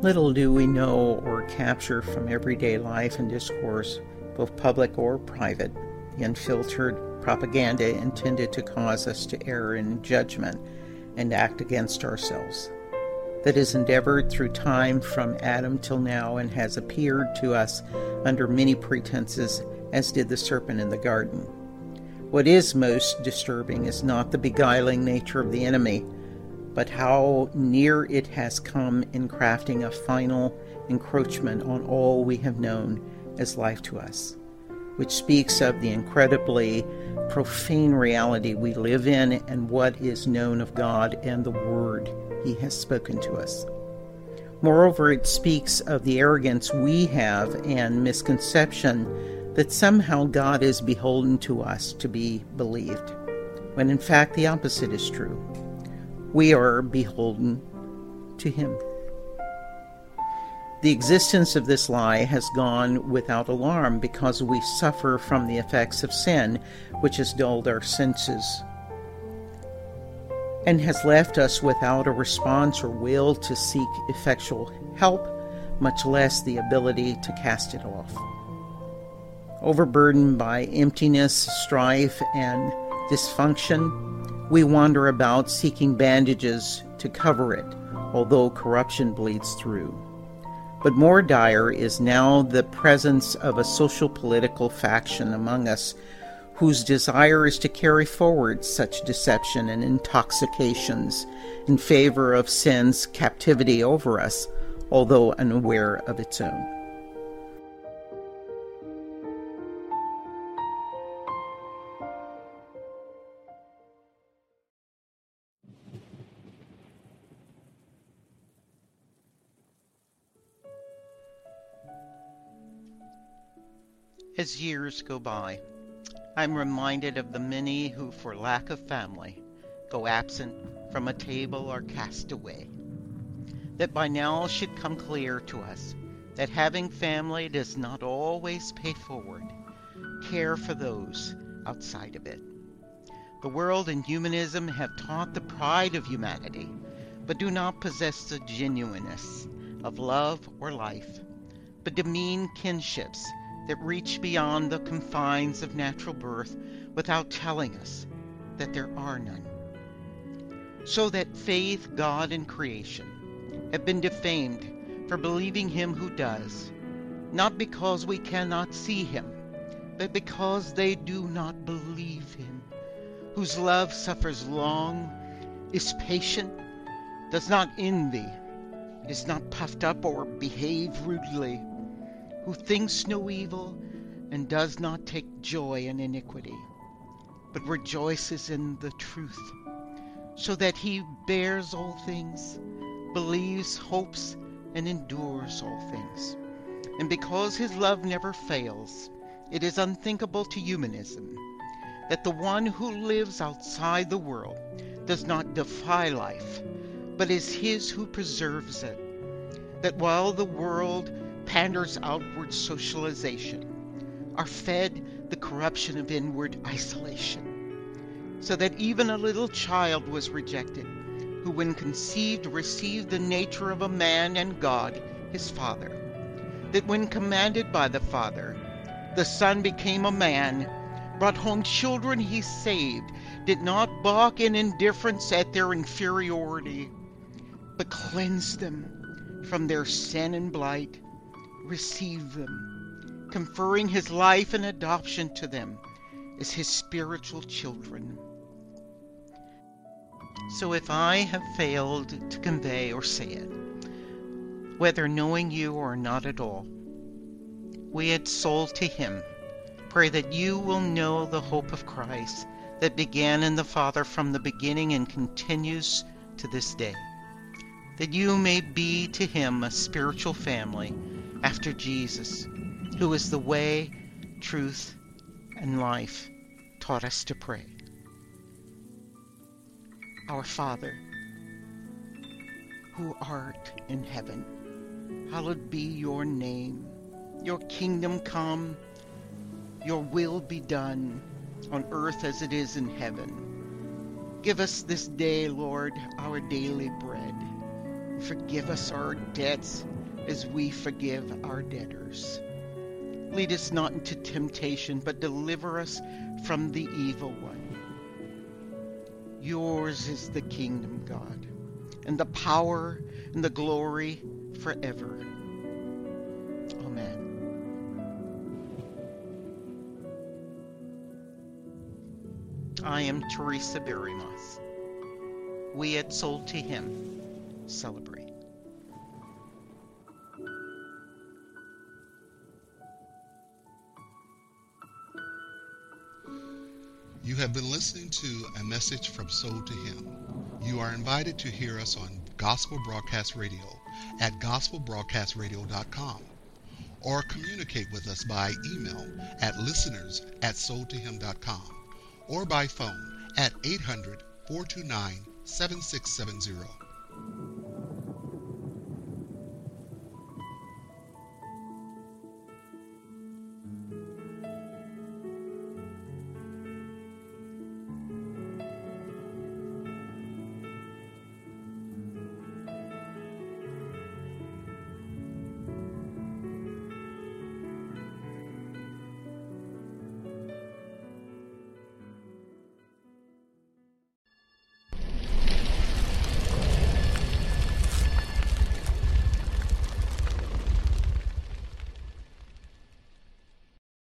Little do we know or capture from everyday life and discourse, both public or private, the unfiltered propaganda intended to cause us to err in judgment and act against ourselves, that is endeavored through time from Adam till now and has appeared to us under many pretenses, as did the serpent in the garden. What is most disturbing is not the beguiling nature of the enemy, but how near it has come in crafting a final encroachment on all we have known as life to us, which speaks of the incredibly profane reality we live in and what is known of God and the Word He has spoken to us. Moreover, it speaks of the arrogance we have and misconception that somehow God is beholden to us to be believed, when in fact the opposite is true. We are beholden to Him. The existence of this lie has gone without alarm because we suffer from the effects of sin, which has dulled our senses and has left us without a response or will to seek effectual help, much less the ability to cast it off. Overburdened by emptiness, strife, and dysfunction, we wander about seeking bandages to cover it, although corruption bleeds through. But more dire is now the presence of a social-political faction among us whose desire is to carry forward such deception and intoxications in favor of sin's captivity over us, although unaware of its own. As years go by, I'm reminded of the many who, for lack of family, go absent from a table or cast away. That by now should come clear to us that having family does not always pay forward care for those outside of it. The world and humanism have taught the pride of humanity, but do not possess the genuineness of love or life, but demean kinships that reach beyond the confines of natural birth without telling us that there are none. So that faith, God, and creation have been defamed for believing Him who does, not because we cannot see Him, but because they do not believe Him, whose love suffers long, is patient, does not envy, is not puffed up or behave rudely, who thinks no evil and does not take joy in iniquity, but rejoices in the truth, so that He bears all things, believes, hopes, and endures all things. And because His love never fails, it is unthinkable to humanism that the one who lives outside the world does not defy life, but is His who preserves it, that while the world panders outward socialization, are fed the corruption of inward isolation, so that even a little child was rejected, who when conceived received the nature of a man and God, his Father, that when commanded by the Father, the Son became a man, brought home children He saved, did not balk in indifference at their inferiority, but cleansed them from their sin and blight, received them, conferring His life and adoption to them as His spiritual children. So if I have failed to convey or say it, whether knowing you or not at all, we add soul to Him, pray that you will know the hope of Christ that began in the Father from the beginning and continues to this day, that you may be to Him a spiritual family after Jesus, who is the way, truth, and life, taught us to pray. Our Father, who art in heaven, hallowed be your name. Your kingdom come, your will be done, on earth as it is in heaven. Give us this day, Lord, our daily bread. Forgive us our debts as we forgive our debtors. Lead us not into temptation, but deliver us from the evil one. Yours is the kingdom, God, and the power and the glory forever. Amen. I am Teresa Barrymouth. We at Sold to Him celebrate. You have been listening to a message from Sold to Him. You are invited to hear us on Gospel Broadcast Radio at gospelbroadcastradio.com or communicate with us by email at listeners@soldtohim.com or by phone at 800-429-7670.